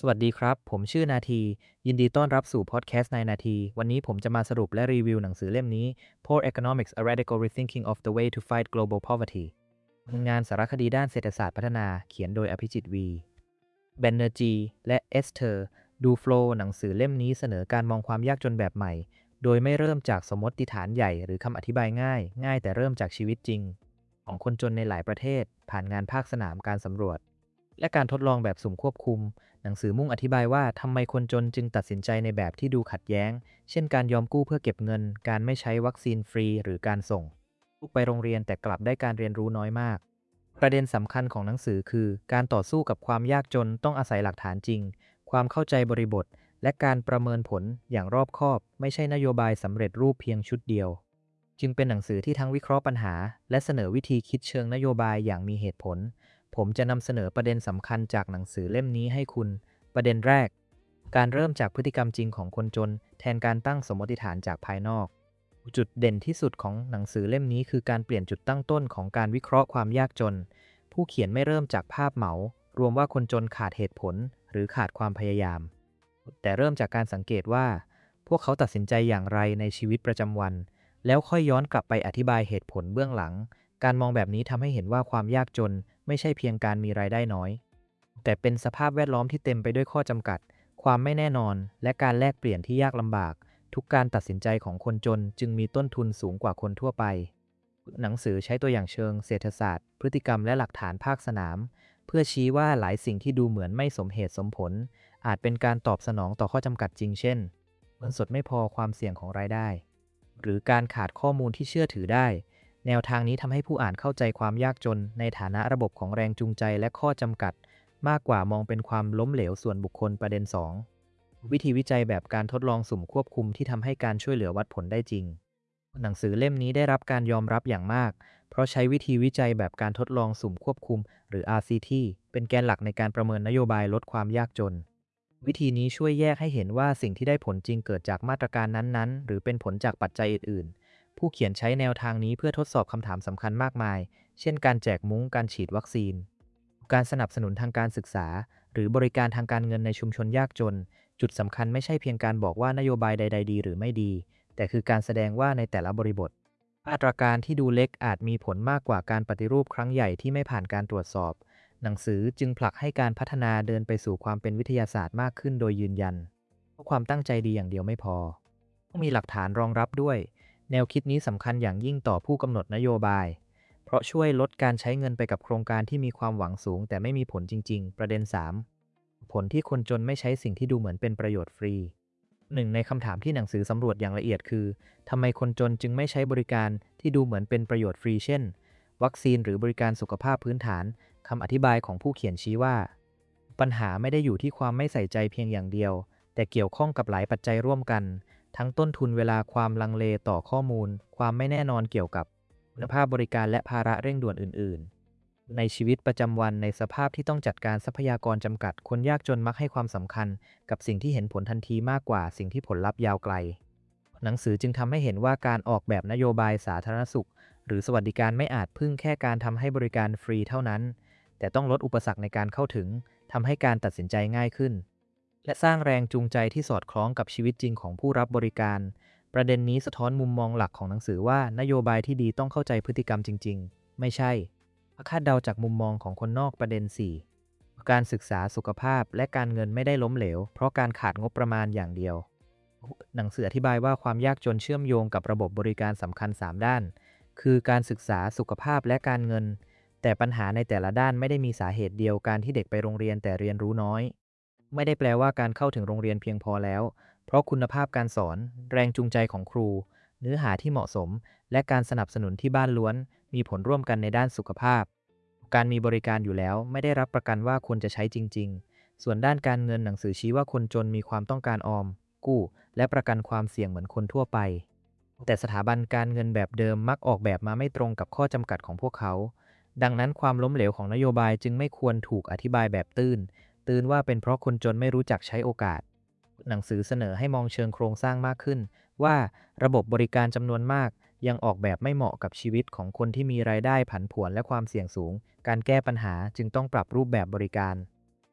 สวัสดีครับผมชื่อนาทียินดีต้อนรับสู่พอดแคสต์ในนาทีวันนี้ผมจะมาสรุปและรีวิวหนังสือเล่มนี้ Poor Economics: A Radical Rethinking of the Way to Fight Global Poverty งานสารคดีด้านเศรษฐศาสตร์พัฒนาเขียนโดยอภิจิตวีแบนเนอร์จีและเอสเธอร์ดูโฟลหนังสือเล่มนี้เสนอการมองความยากจนแบบใหม่โดยไม่เริ่มจากสมมติฐานใหญ่หรือคำอธิบายง่ายแต่เริ่มจากชีวิตจริงของคนจนในหลายประเทศผ่านงานภาคสนามการสำรวจและการทดลองแบบสุ่มควบคุม หนังสือมุ่งอธิบายว่าทำไมคนจนจึงตัดสินใจในแบบที่ดูขัดแย้ง เช่นการยอมกู้เพื่อเก็บเงิน การไม่ใช้วัคซีนฟรีหรือการส่งลูกไปโรงเรียนแต่กลับได้การเรียนรู้น้อยมาก ประเด็นสำคัญของหนังสือคือการต่อสู้กับความยากจนต้องอาศัยหลักฐานจริง ความเข้าใจบริบท และการประเมินผลอย่างรอบคอบ ไม่ใช่นโยบายสำเร็จรูปเพียงชุดเดียว จึงเป็นหนังสือที่ทั้งวิเคราะห์ปัญหาและเสนอวิธีคิดเชิงนโยบายอย่างมีเหตุผล ผมจะนำเสนอประเด็นสำคัญจากหนังสือเล่มนี้ให้คุณ ประเด็นแรก การเริ่มจากพฤติกรรมจริงของคนจนแทนการตั้งสมมติฐานจากภายนอก จุดเด่นที่สุดของหนังสือเล่มนี้คือการเปลี่ยนจุดตั้งต้นของการวิเคราะห์ความยากจน ผู้เขียนไม่เริ่มจากภาพเหมารวมว่าคนจนขาดเหตุผลหรือขาดความพยายาม แต่เริ่มจากการสังเกตว่าพวกเขาตัดสินใจอย่างไรในชีวิตประจำวัน แล้วค่อยย้อนกลับไปอธิบายเหตุผลเบื้องหลัง การมองแบบนี้ทำให้เห็นว่าความยากจนไม่ใช่เพียงการมีรายได้น้อย แต่เป็นสภาพแวดล้อมที่เต็มไปด้วยข้อจำกัด ความไม่แน่นอน และการแลกเปลี่ยนที่ยากลำบาก ทุกการตัดสินใจของคนจนจึงมีต้นทุนสูงกว่าคนทั่วไป หนังสือใช้ตัวอย่างเชิงเศรษฐศาสตร์ พฤติกรรมและหลักฐานภาคสนาม เพื่อชี้ว่าหลายสิ่งที่ดูเหมือนไม่สมเหตุสมผล อาจเป็นการตอบสนองต่อข้อจำกัดจริงเช่นเงินสดไม่พอความเสี่ยงของรายได้ หรือการขาดข้อมูลที่เชื่อถือได้ แนวทางนี้ทำให้ผู้อ่านเข้าใจความยากจนในฐานะระบบของแรงจูงใจและข้อจำกัด มากกว่ามองเป็นความล้มเหลวส่วนบุคคลประเด็น2วิธีวิจัยแบบการทดลองสุ่มควบคุมที่ทำให้การช่วยเหลือวัดผลได้จริงหนังสือเล่มนี้ได้รับการยอมรับอย่างมากเพราะใช้วิธีวิจัยแบบการทดลองสุ่มควบคุมหรือ RCT เป็นแกนหลักในการประเมินนโยบายลดความยากจนวิธีนี้ช่วยแยกให้เห็นว่าสิ่งที่ได้ผลจริงเกิดจากมาตรการนั้นๆหรือเป็นผลจากปัจจัยอื่นๆผู้เขียนใช้แนวทางนี้เพื่อทดสอบคำถามสำคัญมากมายเช่นการแจกมุ้งการฉีดวัคซีนการสนับสนุนทางการศึกษาหรือบริการทางการเงินในชุมชนยากจนจุดสำคัญไม่ใช่เพียงการบอกว่านโยบายใดๆดีหรือไม่ดีแต่คือการแสดงว่าในแต่ละบริบทมาตรการที่ดูเล็กอาจมีผลมากกว่าการปฏิรูปครั้งใหญ่ที่ไม่ผ่านการตรวจสอบหนังสือจึงผลักให้การพัฒนาเดินไปสู่ความเป็นวิทยาศาสตร์มากขึ้นโดยยืนยันเพราะความตั้งใจดีอย่างเดียวไม่พอต้องมีหลักฐานรองรับด้วยแนวคิดนี้สำคัญอย่างยิ่งต่อผู้กำหนดนโยบายเพราะช่วยลดการใช้เงินไปกับโครงการที่มีความหวังสูงแต่ไม่มีผลจริงๆประเด็น3ผลที่คนจนไม่ใช้สิ่งที่ดูเหมือนเป็นประโยชน์ฟรีหนึ่งในคำถามที่หนังสือสำรวจอย่างละเอียดคือทำไมคนจนจึงไม่ใช้บริการที่ดูเหมือนเป็นประโยชน์ฟรีเช่นวัคซีนหรือบริการสุขภาพพื้นฐานคำอธิบายของผู้เขียนชี้ว่าปัญหาไม่ได้อยู่ที่ความไม่ใส่ใจเพียงอย่างเดียวแต่เกี่ยวข้องกับหลายปัจจัยร่วมกันทั้งต้นทุนเวลาความลังเลต่อข้อมูลความไม่แน่นอนเกี่ยวกับคุณภาพบริการและภาระเร่งด่วนอื่นๆในชีวิตประจำวันในสภาพที่ต้องจัดการทรัพยากรจำกัดคนยากจนมักให้ความสำคัญกับสิ่งที่เห็นผลทันทีมากกว่าสิ่งที่ผลลัพธ์ยาวไกลหนังสือจึงทำให้เห็นว่าการออกแบบนโยบายสาธารณสุขหรือสวัสดิการไม่อาจพึ่งแค่การทำให้บริการฟรีเท่านั้นแต่ต้องลดอุปสรรคในการเข้าถึงทำให้การตัดสินใจง่ายขึ้นและสร้างแรงจูงใจที่สอดคล้องกับชีวิตจริงของผู้รับบริการประเด็นนี้สะท้อนมุมมองหลักของหนังสือว่านโยบายที่ดีต้องเข้าใจพฤติกรรมจริงๆไม่ใช่คาดเดาจากมุมมองของคนนอกประเด็น4การศึกษาสุขภาพและการเงินไม่ได้ล้มเหลวเพราะการขาดงบประมาณอย่างเดียวหนังสืออธิบายว่าความยากจนเชื่อมโยงกับระบบบริการสำคัญ3ด้านคือการศึกษาสุขภาพและการเงินแต่ปัญหาในแต่ละด้านไม่ได้มีสาเหตุเดียวการที่เด็กไปโรงเรียนแต่เรียนรู้น้อยไม่ได้แปลว่าการเข้าถึงโรงเรียนเพียงพอแล้วเพราะคุณภาพการสอนแรงจูงใจของครูเนื้อหาที่เหมาะสมและการสนับสนุนที่บ้านล้วนมีผลร่วมกันในด้านสุขภาพการมีบริการอยู่แล้วไม่ได้รับประกันว่าควรจะใช้จริงๆส่วนด้านการเงินหนังสือชี้ว่าคนจนมีความต้องการออมกู้และประกันความเสี่ยงเหมือนคนทั่วไปแต่สถาบันการเงินแบบเดิมมักออกแบบมาไม่ตรงกับข้อจำกัดของพวกเขาดังนั้นความล้มเหลวของนโยบายจึงไม่ควรถูกอธิบายแบบตื้นว่าเป็นเพราะคนจนไม่รู้จักใช้โอกาสหนังสือเสนอให้มองเชิงโครงสร้างมากขึ้นว่าระบบบริการจำนวนมากยังออกแบบไม่เหมาะกับชีวิตของคนที่มีรายได้ผันผวนและความเสี่ยงสูงการแก้ปัญหาจึงต้องปรับรูปแบบบริการ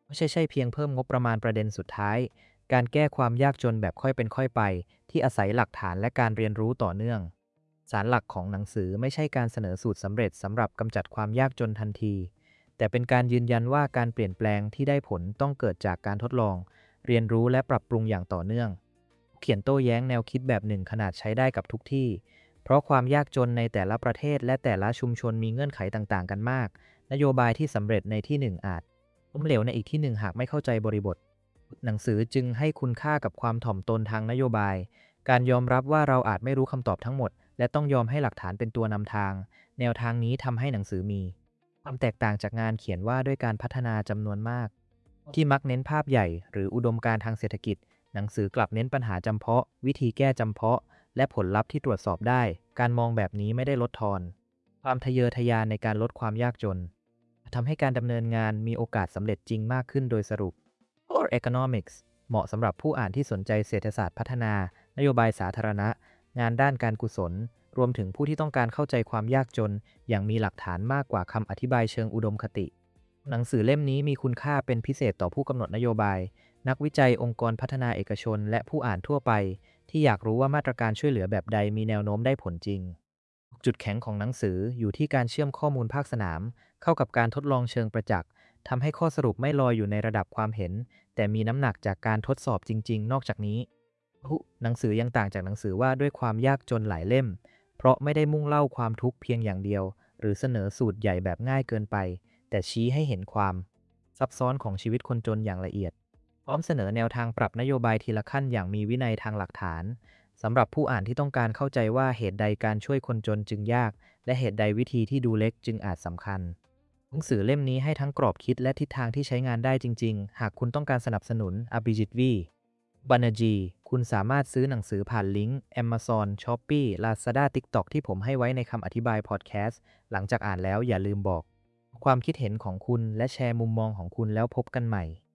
ไม่ใช่เพียงเพิ่มงบประมาณประเด็นสุดท้ายการแก้ความยากจนแบบค่อยเป็นค่อยไปที่อาศัยหลักฐานและการเรียนรู้ต่อเนื่องสารหลักของหนังสือไม่ใช่การเสนอสูตรสำเร็จสำหรับกำจัดความยากจนทันทีแต่เป็นการยืนยันว่าการเปลี่ยนแปลงที่ได้ผลต้องเกิดจากการทดลองเรียนรู้และปรับปรุงอย่างต่อเนื่องเขียนโต้แย้งแนวคิดแบบหนึ่งขนาดใช้ได้กับทุกที่เพราะความยากจนในแต่ละประเทศและแต่ละชุมชนมีเงื่อนไขต่างๆกันมากนโยบายที่สำเร็จในที่หนึ่งอาจล้มเหลวในอีกที่หนึ่งหากไม่เข้าใจบริบท หนังสือจึงให้คุณค่ากับความถ่อมตนทางนโยบาย การยอมรับว่าเราอาจไม่รู้คำตอบทั้งหมด และต้องยอมให้หลักฐานเป็นตัวนำทาง แนวทางนี้ทำให้หนังสือมีความแตกต่างจากงานเขียนว่าด้วยการพัฒนาจำนวนมาก ที่มักเน้นภาพใหญ่หรืออุดมการณ์ทางเศรษฐกิจ หนังสือกลับเน้นปัญหาจำเพาะ วิธีแก้จำเพาะ และผลลัพธ์ที่ตรวจสอบได้ การมองแบบนี้ไม่ได้ลดทอนความทะเยอทะยานในการลดความยากจนทำให้การดำเนินงานมีโอกาสสำเร็จจริงมากขึ้นโดยสรุป or Economics เหมาะสำหรับผู้อ่านที่สนใจเศรษฐศาสตร์พัฒนา นโยบายสาธารณะ งานด้านการกุศล รวมถึงผู้ที่ต้องการเข้าใจความยากจนอย่างมีหลักฐานมากกว่าคำอธิบายเชิงอุดมคติ หนังสือเล่มนี้มีคุณค่าเป็นพิเศษต่อผู้กำหนดนโยบาย นักวิจัยองค์กรพัฒนาเอกชน และผู้อ่านทั่วไปที่อยากรู้ว่ามาตรการช่วยเหลือแบบใดมีแนวโน้มได้ผลจริง จุดแข็งของหนังสืออยู่ที่การเชื่อมข้อมูลภาคสนามเข้ากับการทดลองเชิงประจักษ์ทำให้ข้อสรุปไม่ลอยอยู่ในระดับความเห็นแต่มีน้ำหนักจากการทดสอบจริงๆนอกจากนี้หนังสือยังต่างจากหนังสือว่าด้วยความยากจนหลายเล่มเพราะไม่ได้มุ่งเล่าความทุกข์เพียงอย่างเดียวหรือเสนอสูตรใหญ่แบบง่ายเกินไปแต่ชี้ให้เห็นความซับซ้อนของชีวิตคนจนอย่างละเอียดพร้อมเสนอแนวทางปรับนโยบายทีละขั้นอย่างมีวินัยทางหลักฐาน สำหรับผู้อ่านที่ต้องการเข้าใจว่าเหตุใดการช่วยคนจนจึงยาก และเหตุใดวิธีที่ดูเล็กจึงอาจสำคัญหนังสือเล่มนี้ให้ทั้งกรอบคิดและทิศทางที่ใช้งานได้จริงๆ หากคุณต้องการสนับสนุน Abhijit V บ Banerjee คุณสามารถซื้อหนังสือผ่านลิงก์ Amazon, Shopee, Lazada, TikTok ที่ผมให้ไว้ในคำอธิบายพอดแคสต์หลังจากอ่านแล้วอย่าลืมบอกความคิดเห็นของคุณและแชร์มุมมองของคุณแล้วพบกันใหม่